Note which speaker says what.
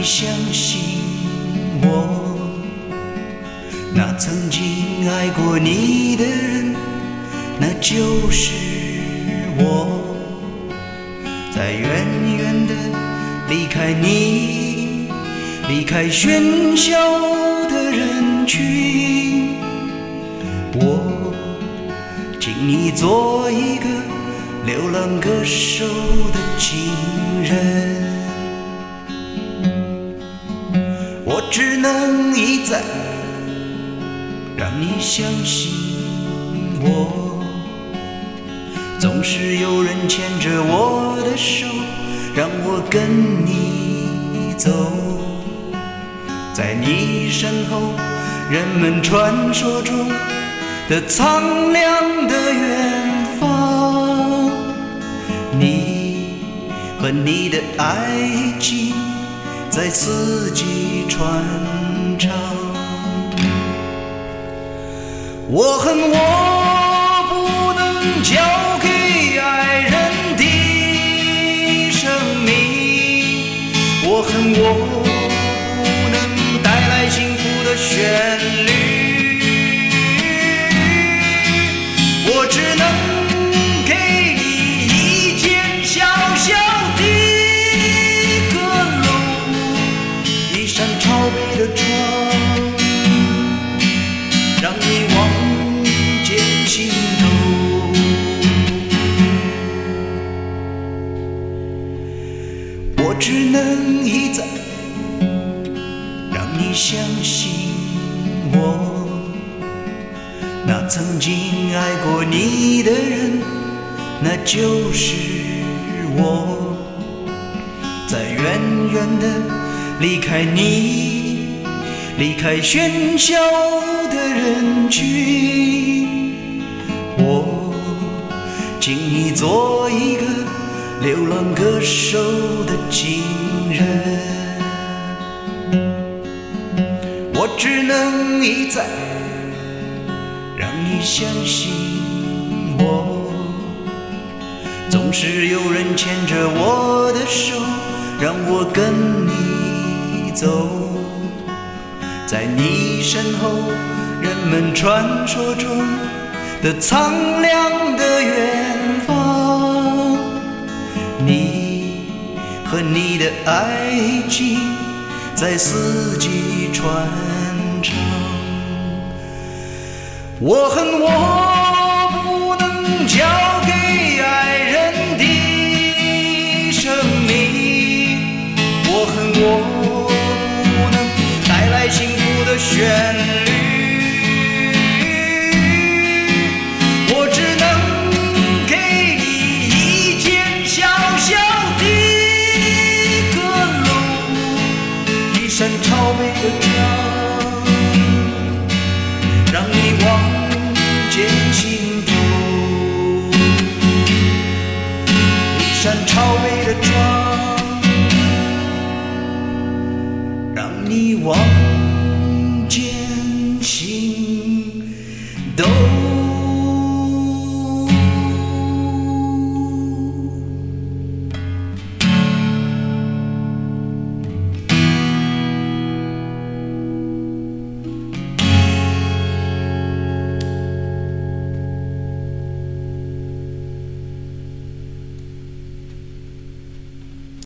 Speaker 1: 相信我，那曾经爱过你的人，那就是我。在远远的离开你，离开喧嚣的人群，我请你做一个流浪歌手的情人。我只能一再让你相信我，总是有人牵着我的手，让我跟你走。在你身后，人们传说中的苍凉的远方，你和你的爱情在四季传唱。我恨我不能交给爱人的生命，我恨我不能带来幸福的旋律，我只能给你一间小小的阁楼，一扇朝北的窗，让你望见尽头。我只能一再让你相信我，那曾经爱过你的人，那就是我。在远远的离开你，离开喧嚣的人群，我请你做一个流浪歌手的情人。我只能一再让你相信我，总是有人牵着我的手，让我跟你走。在你身后，人们传说中的苍凉的远方，你和你的爱情在四季传唱。我恨我不能交给爱人的生命，我恨我不能带来幸福的旋律，我只能给你一间小小的阁楼，一扇朝北的窗，让你望见幸福。一扇朝北的窗，让你望见幸福。